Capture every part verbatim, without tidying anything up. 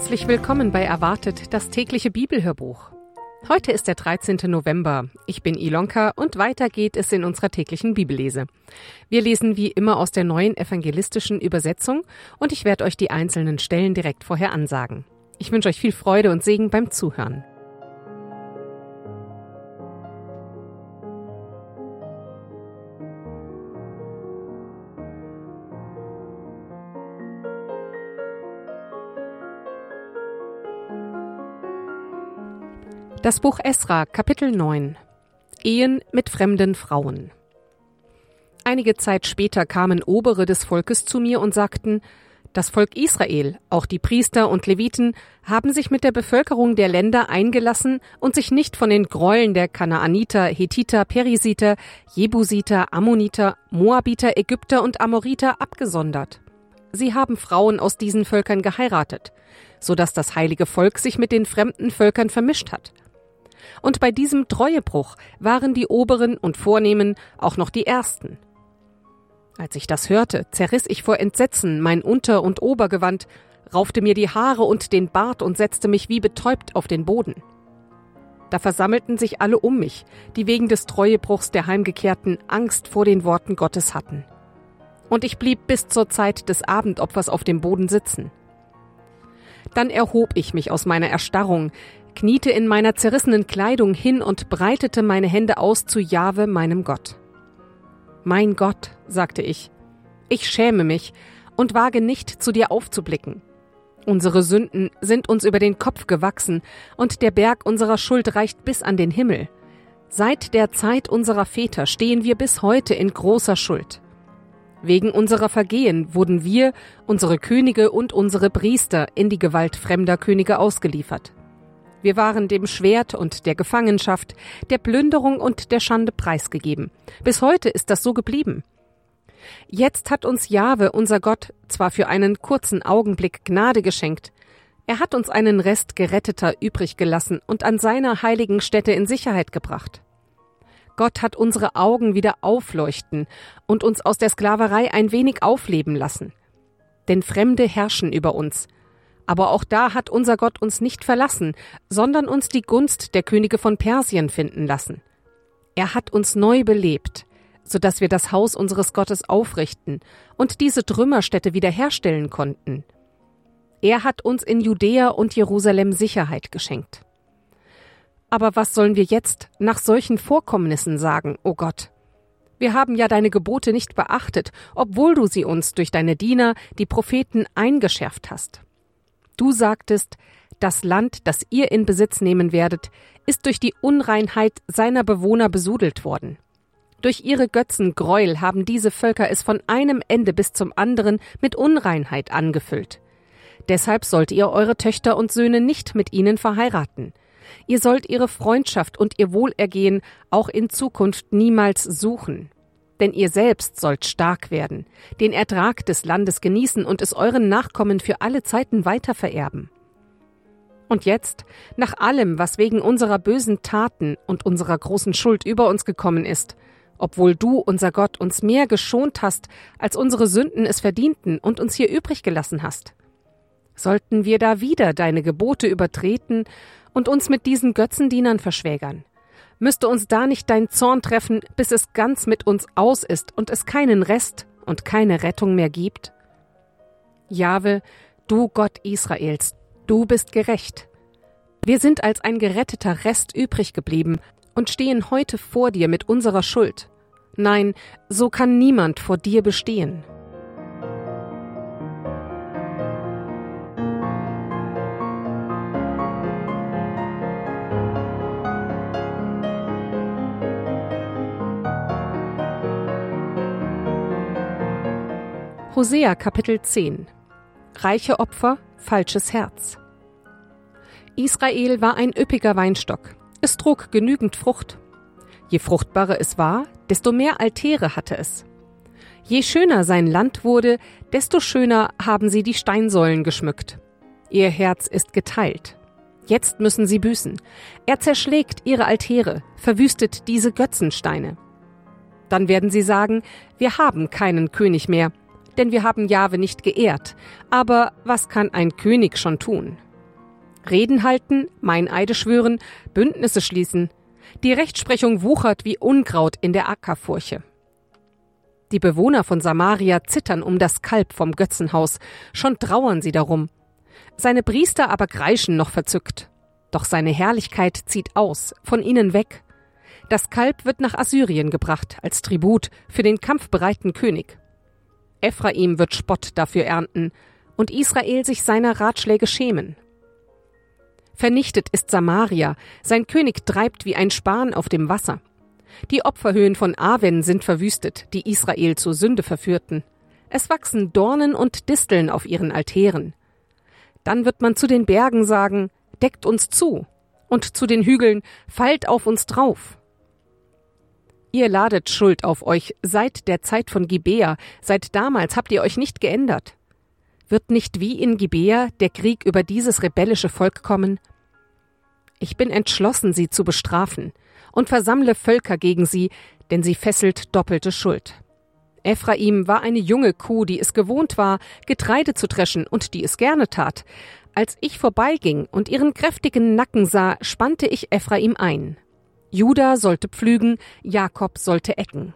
Herzlich willkommen bei Erwartet, das tägliche Bibelhörbuch. Heute ist der dreizehnte November. Ich bin Ilonka und weiter geht es in unserer täglichen Bibellese. Wir lesen wie immer aus der neuen evangelistischen Übersetzung und ich werde euch die einzelnen Stellen direkt vorher ansagen. Ich wünsche euch viel Freude und Segen beim Zuhören. Das Buch Esra, Kapitel neun. Ehen mit fremden Frauen. Einige Zeit später kamen Obere des Volkes zu mir und sagten, das Volk Israel, auch die Priester und Leviten, haben sich mit der Bevölkerung der Länder eingelassen und sich nicht von den Gräueln der Kanaaniter, Hethiter, Perisiter, Jebusiter, Ammoniter, Moabiter, Ägypter und Amoriter abgesondert. Sie haben Frauen aus diesen Völkern geheiratet, so dass das heilige Volk sich mit den fremden Völkern vermischt hat. Und bei diesem Treuebruch waren die Oberen und Vornehmen auch noch die Ersten. Als ich das hörte, zerriss ich vor Entsetzen mein Unter- und Obergewand, raufte mir die Haare und den Bart und setzte mich wie betäubt auf den Boden. Da versammelten sich alle um mich, die wegen des Treuebruchs der Heimgekehrten Angst vor den Worten Gottes hatten. Und ich blieb bis zur Zeit des Abendopfers auf dem Boden sitzen. Dann erhob ich mich aus meiner Erstarrung, kniete in meiner zerrissenen Kleidung hin und breitete meine Hände aus zu Jahwe, meinem Gott. Mein Gott, sagte ich, ich schäme mich und wage nicht, zu dir aufzublicken. Unsere Sünden sind uns über den Kopf gewachsen und der Berg unserer Schuld reicht bis an den Himmel. Seit der Zeit unserer Väter stehen wir bis heute in großer Schuld. Wegen unserer Vergehen wurden wir, unsere Könige und unsere Priester in die Gewalt fremder Könige ausgeliefert. Wir waren dem Schwert und der Gefangenschaft, der Plünderung und der Schande preisgegeben. Bis heute ist das so geblieben. Jetzt hat uns Jahwe, unser Gott, zwar für einen kurzen Augenblick Gnade geschenkt, er hat uns einen Rest Geretteter übrig gelassen und an seiner heiligen Stätte in Sicherheit gebracht. Gott hat unsere Augen wieder aufleuchten und uns aus der Sklaverei ein wenig aufleben lassen. Denn Fremde herrschen über uns. Aber auch da hat unser Gott uns nicht verlassen, sondern uns die Gunst der Könige von Persien finden lassen. Er hat uns neu belebt, so dass wir das Haus unseres Gottes aufrichten und diese Trümmerstätte wiederherstellen konnten. Er hat uns in Judäa und Jerusalem Sicherheit geschenkt. Aber was sollen wir jetzt nach solchen Vorkommnissen sagen, o Gott? Wir haben ja deine Gebote nicht beachtet, obwohl du sie uns durch deine Diener, die Propheten, eingeschärft hast. Du sagtest, das Land, das ihr in Besitz nehmen werdet, ist durch die Unreinheit seiner Bewohner besudelt worden. Durch ihre Götzengräuel haben diese Völker es von einem Ende bis zum anderen mit Unreinheit angefüllt. Deshalb sollt ihr eure Töchter und Söhne nicht mit ihnen verheiraten. Ihr sollt ihre Freundschaft und ihr Wohlergehen auch in Zukunft niemals suchen. Denn ihr selbst sollt stark werden, den Ertrag des Landes genießen und es euren Nachkommen für alle Zeiten weitervererben. Und jetzt, nach allem, was wegen unserer bösen Taten und unserer großen Schuld über uns gekommen ist, obwohl du, unser Gott, uns mehr geschont hast, als unsere Sünden es verdienten und uns hier übrig gelassen hast, sollten wir da wieder deine Gebote übertreten und uns mit diesen Götzendienern verschwägern? Müsste uns da nicht dein Zorn treffen, bis es ganz mit uns aus ist und es keinen Rest und keine Rettung mehr gibt? Jahwe, du Gott Israels, du bist gerecht. Wir sind als ein geretteter Rest übrig geblieben und stehen heute vor dir mit unserer Schuld. Nein, so kann niemand vor dir bestehen. Hosea Kapitel zehn. Reiche Opfer, falsches Herz. Israel war ein üppiger Weinstock. Es trug genügend Frucht. Je fruchtbarer es war, desto mehr Altäre hatte es. Je schöner sein Land wurde, desto schöner haben sie die Steinsäulen geschmückt. Ihr Herz ist geteilt. Jetzt müssen sie büßen. Er zerschlägt ihre Altäre, verwüstet diese Götzensteine. Dann werden sie sagen, wir haben keinen König mehr, denn wir haben Jahwe nicht geehrt. Aber was kann ein König schon tun? Reden halten, Meineide schwören, Bündnisse schließen. Die Rechtsprechung wuchert wie Unkraut in der Ackerfurche. Die Bewohner von Samaria zittern um das Kalb vom Götzenhaus, schon trauern sie darum. Seine Priester aber kreischen noch verzückt. Doch seine Herrlichkeit zieht aus, von ihnen weg. Das Kalb wird nach Assyrien gebracht, als Tribut für den kampfbereiten König. Ephraim wird Spott dafür ernten und Israel sich seiner Ratschläge schämen. Vernichtet ist Samaria, sein König treibt wie ein Span auf dem Wasser. Die Opferhöhen von Aven sind verwüstet, die Israel zur Sünde verführten. Es wachsen Dornen und Disteln auf ihren Altären. Dann wird man zu den Bergen sagen, deckt uns zu, und zu den Hügeln, fallt auf uns drauf. Ihr ladet Schuld auf euch seit der Zeit von Gibea, seit damals habt ihr euch nicht geändert. Wird nicht wie in Gibea der Krieg über dieses rebellische Volk kommen? Ich bin entschlossen, sie zu bestrafen, und versammle Völker gegen sie, denn sie fesselt doppelte Schuld. Ephraim war eine junge Kuh, die es gewohnt war, Getreide zu dreschen und die es gerne tat. Als ich vorbeiging und ihren kräftigen Nacken sah, spannte ich Ephraim ein. Juda sollte pflügen, Jakob sollte ecken.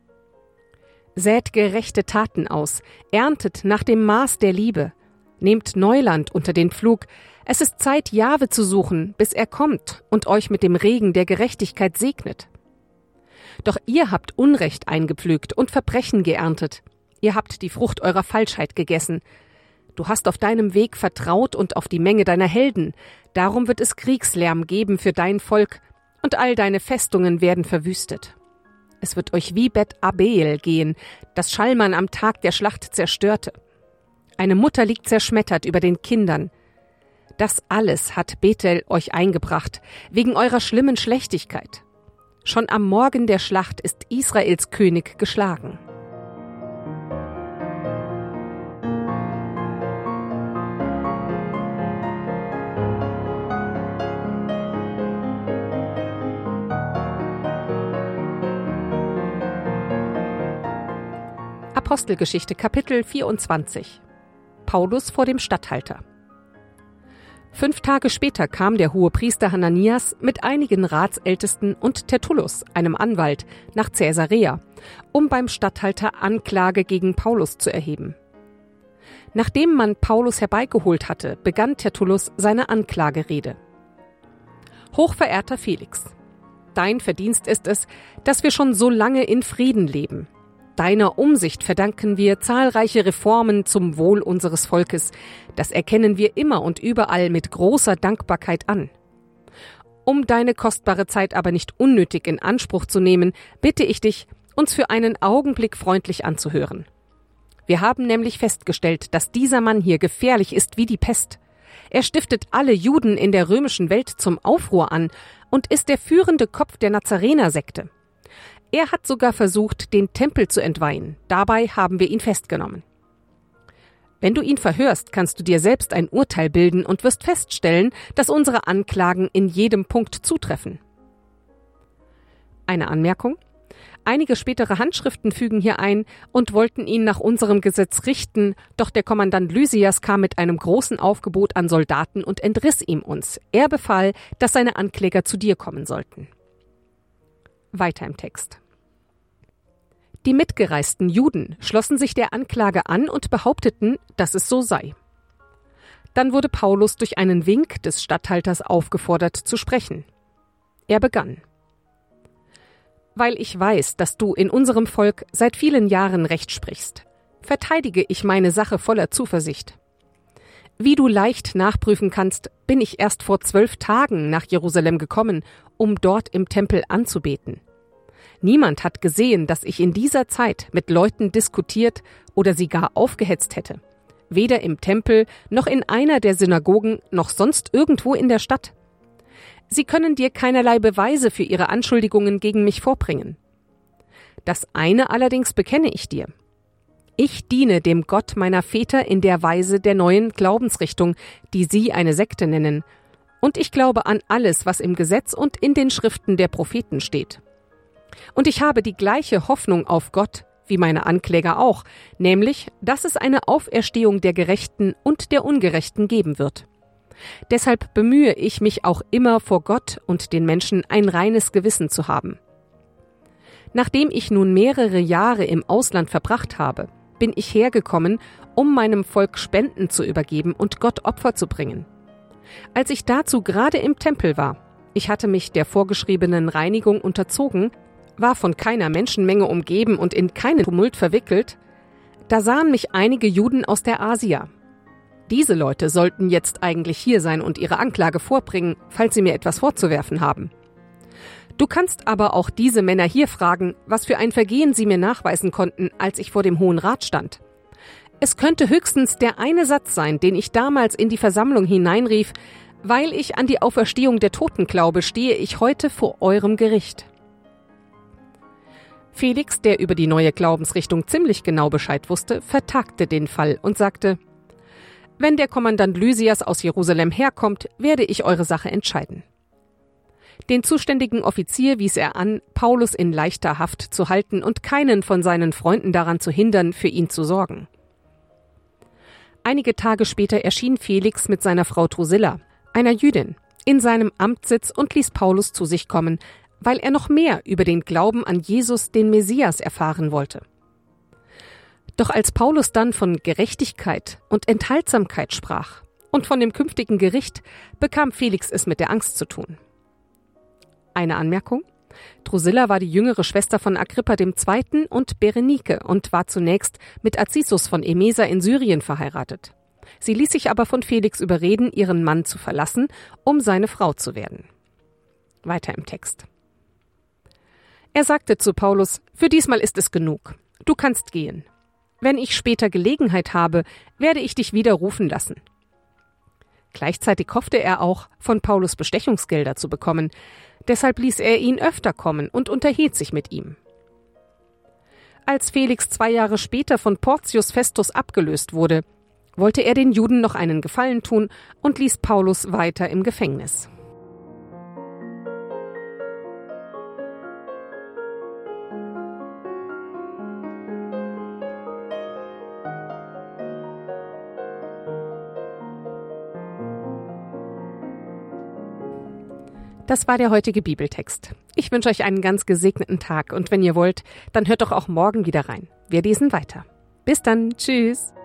Sät gerechte Taten aus, erntet nach dem Maß der Liebe. Nehmt Neuland unter den Pflug. Es ist Zeit, Jahwe zu suchen, bis er kommt und euch mit dem Regen der Gerechtigkeit segnet. Doch ihr habt Unrecht eingepflügt und Verbrechen geerntet. Ihr habt die Frucht eurer Falschheit gegessen. Du hast auf deinem Weg vertraut und auf die Menge deiner Helden. Darum wird es Kriegslärm geben für dein Volk, und all deine Festungen werden verwüstet. Es wird euch wie Bet Abel gehen, das Schalman am Tag der Schlacht zerstörte. Eine Mutter liegt zerschmettert über den Kindern. Das alles hat Bethel euch eingebracht, wegen eurer schlimmen Schlechtigkeit. Schon am Morgen der Schlacht ist Israels König geschlagen. Apostelgeschichte, Kapitel vierundzwanzig. Paulus vor dem Statthalter. Fünf Tage später kam der Hohepriester Hananias mit einigen Ratsältesten und Tertullus, einem Anwalt, nach Caesarea, um beim Statthalter Anklage gegen Paulus zu erheben. Nachdem man Paulus herbeigeholt hatte, begann Tertullus seine Anklagerede. Hochverehrter Felix, dein Verdienst ist es, dass wir schon so lange in Frieden leben. Deiner Umsicht verdanken wir zahlreiche Reformen zum Wohl unseres Volkes. Das erkennen wir immer und überall mit großer Dankbarkeit an. Um deine kostbare Zeit aber nicht unnötig in Anspruch zu nehmen, bitte ich dich, uns für einen Augenblick freundlich anzuhören. Wir haben nämlich festgestellt, dass dieser Mann hier gefährlich ist wie die Pest. Er stiftet alle Juden in der römischen Welt zum Aufruhr an und ist der führende Kopf der Nazarener-Sekte. Er hat sogar versucht, den Tempel zu entweihen. Dabei haben wir ihn festgenommen. Wenn du ihn verhörst, kannst du dir selbst ein Urteil bilden und wirst feststellen, dass unsere Anklagen in jedem Punkt zutreffen. Eine Anmerkung: Einige spätere Handschriften fügen hier ein und wollten ihn nach unserem Gesetz richten, doch der Kommandant Lysias kam mit einem großen Aufgebot an Soldaten und entriss ihm uns. Er befahl, dass seine Ankläger zu dir kommen sollten. Weiter im Text. Die mitgereisten Juden schlossen sich der Anklage an und behaupteten, dass es so sei. Dann wurde Paulus durch einen Wink des Statthalters aufgefordert zu sprechen. Er begann: Weil ich weiß, dass du in unserem Volk seit vielen Jahren Recht sprichst, verteidige ich meine Sache voller Zuversicht. Wie du leicht nachprüfen kannst, bin ich erst vor zwölf Tagen nach Jerusalem gekommen, um dort im Tempel anzubeten. Niemand hat gesehen, dass ich in dieser Zeit mit Leuten diskutiert oder sie gar aufgehetzt hätte. Weder im Tempel, noch in einer der Synagogen, noch sonst irgendwo in der Stadt. Sie können dir keinerlei Beweise für ihre Anschuldigungen gegen mich vorbringen. Das eine allerdings bekenne ich dir. Ich diene dem Gott meiner Väter in der Weise der neuen Glaubensrichtung, die sie eine Sekte nennen, und ich glaube an alles, was im Gesetz und in den Schriften der Propheten steht. Und ich habe die gleiche Hoffnung auf Gott, wie meine Ankläger auch, nämlich, dass es eine Auferstehung der Gerechten und der Ungerechten geben wird. Deshalb bemühe ich mich auch immer vor Gott und den Menschen ein reines Gewissen zu haben. Nachdem ich nun mehrere Jahre im Ausland verbracht habe, bin ich hergekommen, um meinem Volk Spenden zu übergeben und Gott Opfer zu bringen. Als ich dazu gerade im Tempel war, ich hatte mich der vorgeschriebenen Reinigung unterzogen, war von keiner Menschenmenge umgeben und in keinen Tumult verwickelt, da sahen mich einige Juden aus der Asia. Diese Leute sollten jetzt eigentlich hier sein und ihre Anklage vorbringen, falls sie mir etwas vorzuwerfen haben. Du kannst aber auch diese Männer hier fragen, was für ein Vergehen sie mir nachweisen konnten, als ich vor dem Hohen Rat stand. Es könnte höchstens der eine Satz sein, den ich damals in die Versammlung hineinrief: Weil ich an die Auferstehung der Toten glaube, stehe ich heute vor eurem Gericht. Felix, der über die neue Glaubensrichtung ziemlich genau Bescheid wusste, vertagte den Fall und sagte: Wenn der Kommandant Lysias aus Jerusalem herkommt, werde ich eure Sache entscheiden. Den zuständigen Offizier wies er an, Paulus in leichter Haft zu halten und keinen von seinen Freunden daran zu hindern, für ihn zu sorgen. Einige Tage später erschien Felix mit seiner Frau Drusilla, einer Jüdin, in seinem Amtssitz und ließ Paulus zu sich kommen, weil er noch mehr über den Glauben an Jesus, den Messias, erfahren wollte. Doch als Paulus dann von Gerechtigkeit und Enthaltsamkeit sprach und von dem künftigen Gericht, bekam Felix es mit der Angst zu tun. Eine Anmerkung: Drusilla war die jüngere Schwester von Agrippa der Zweite. und Berenike und war zunächst mit Azizus von Emesa in Syrien verheiratet. Sie ließ sich aber von Felix überreden, ihren Mann zu verlassen, um seine Frau zu werden. Weiter im Text. Er sagte zu Paulus: Für diesmal ist es genug. Du kannst gehen. Wenn ich später Gelegenheit habe, werde ich dich wieder rufen lassen. Gleichzeitig hoffte er auch, von Paulus Bestechungsgelder zu bekommen. Deshalb ließ er ihn öfter kommen und unterhielt sich mit ihm. Als Felix zwei Jahre später von Porcius Festus abgelöst wurde, wollte er den Juden noch einen Gefallen tun und ließ Paulus weiter im Gefängnis. Das war der heutige Bibeltext. Ich wünsche euch einen ganz gesegneten Tag und wenn ihr wollt, dann hört doch auch morgen wieder rein. Wir lesen weiter. Bis dann. Tschüss.